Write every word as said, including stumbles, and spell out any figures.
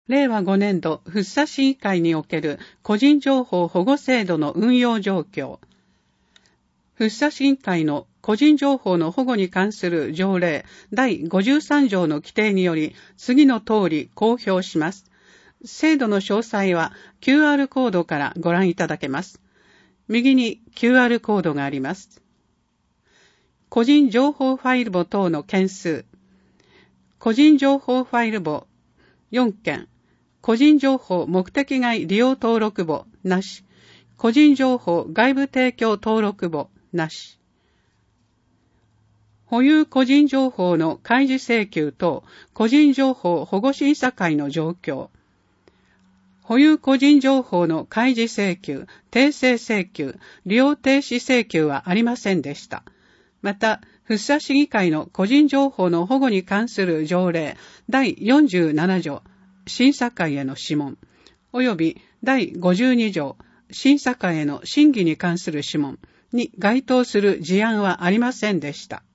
れいわごねんど福生市議会における個人情報保護制度の運用状況。福生市議会の個人情報の保護に関する条例だいごじゅうさんじょうの規定により次の通り公表します。制度の詳細は キューアール コードからご覧いただけます。右に キューアール コードがあります。個人情報ファイル簿等の件数。個人情報ファイル簿よんけん。個人情報目的外利用登録簿なし。個人情報外部提供登録簿なし。保有個人情報の開示請求等個人情報保護審査会の状況。保有個人情報の開示請求、訂正請求、利用停止請求はありませんでした。また、福生市議会の個人情報の保護に関する条例だいよんじゅうななじょう、審査会への諮問、及びだいごじゅうにじょう、審査会への審議に関する諮問に該当する事案はありませんでした。